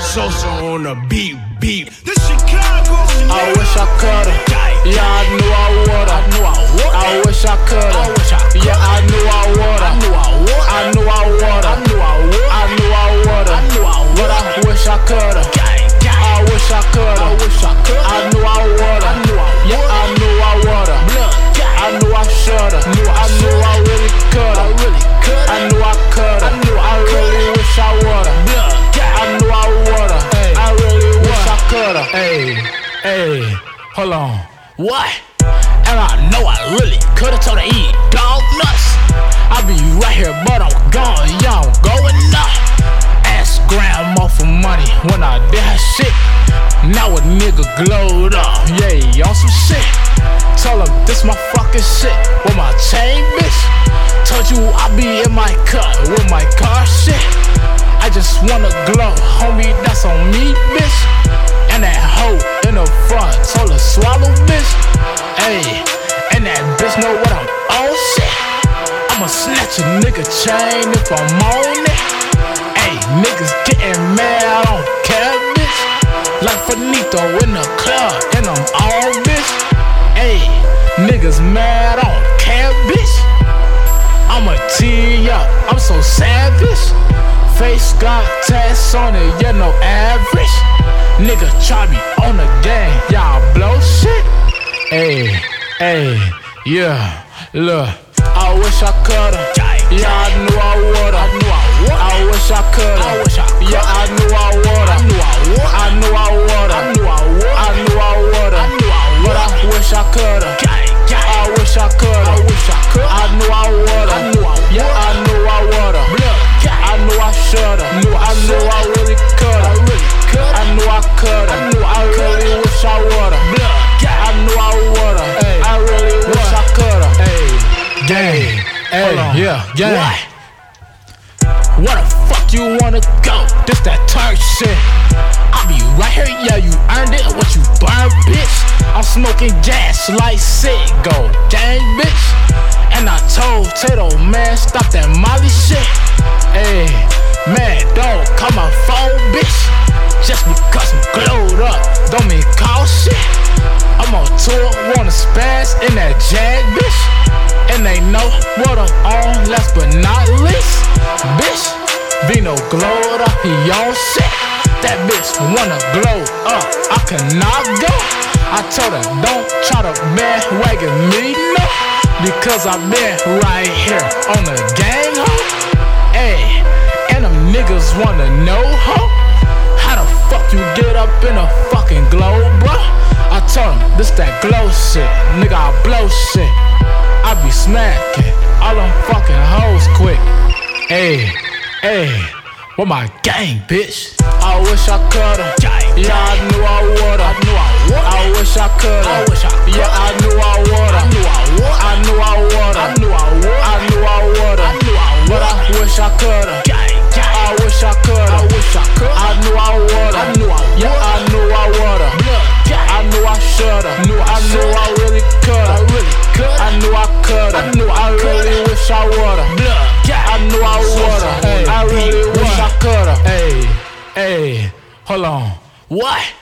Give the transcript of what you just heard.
Sosa on the beat, beat. This Chicago. I wish I coulda. Yeah, I knew I woulda. I wish I coulda. Yeah, I knew I woulda. I knew I woulda. I knew I woulda. But I wish I coulda. I wish I coulda. I knew I woulda. Yeah, I knew I woulda. I knew I shoulda. I knew I really coulda. I knew I coulda. I really wish I woulda. I knew I woulda. I really wish I coulda. Hey, hold on. What? And I know I really coulda told her eat dog nuts. I be right here, but I'm gone. Yeah, I'm going up. Ask grandma for money when I did her shit. Now a nigga glowed up. Yeah, he on some shit. Tell him this my fucking shit with my chain, bitch. Told you I be in my cut with my car shit. I just wanna glow, homie, that's on me, bitch. And that hoe in the front told her swallow, bitch. Ayy, and that bitch know what I'm on, shit. I'ma snatch a nigga chain if I'm on it. Ayy, niggas getting mad, I don't care, bitch. Like Finito in the club, and I'm on, bitch. Ayy, niggas mad, I don't care, bitch. I'ma tee up, I'm so savage. Face got tats on it, yeah, no average. Nigga try me on the game, y'all blow shit. Ayy, yeah, look. I wish I coulda. Yeah, I knew I woulda. I wish I coulda. Yeah, I knew I woulda. I knew I woulda. I knew I woulda. But I wish I coulda. I wish I coulda. I knew I woulda. Yeah, I knew I woulda. I knew I shoulda. I knew I really coulda. I knew I coulda. I really wish I woulda. I knew I woulda. I really wish I coulda. Gang, yeah. Where the fuck you wanna go? This that Turk shit. I be right here, yeah, you earned it. What you burn, bitch? I'm smoking gas like Ciggo, gang, bitch. And I told Tato, man, stop that Molly shit. Ayy, man, don't call my phone, bitch. Just because I'm glowed up, don't mean call shit. I'm on tour, wanna spaz in that Jag, bitch. And they know what I'm on, last but not least. Bitch, Vino glowed up, he on shit. That bitch wanna glow up, I cannot go. I told her, don't try to bandwagon me, no. Because I've been right here on the gang, ho. Ayy, and them niggas wanna know, ho. How the fuck you get up in a fucking glow, bro? I told him, this that glow shit, nigga, I blow shit. I be smacking all them fucking hoes quick. Ayy, with my gang, bitch. I wish I coulda. Yeah, I knew I woulda. I wish I coulda. Yeah, I knew I woulda. I knew I woulda. I knew I woulda. But I wish I coulda. I wish I coulda. I knew I woulda. Yeah, I knew I woulda. I knew I shoulda. I knew I really coulda. I knew I coulda. I really wish I woulda. I knew I woulda. I really wish I coulda. Hold on. What?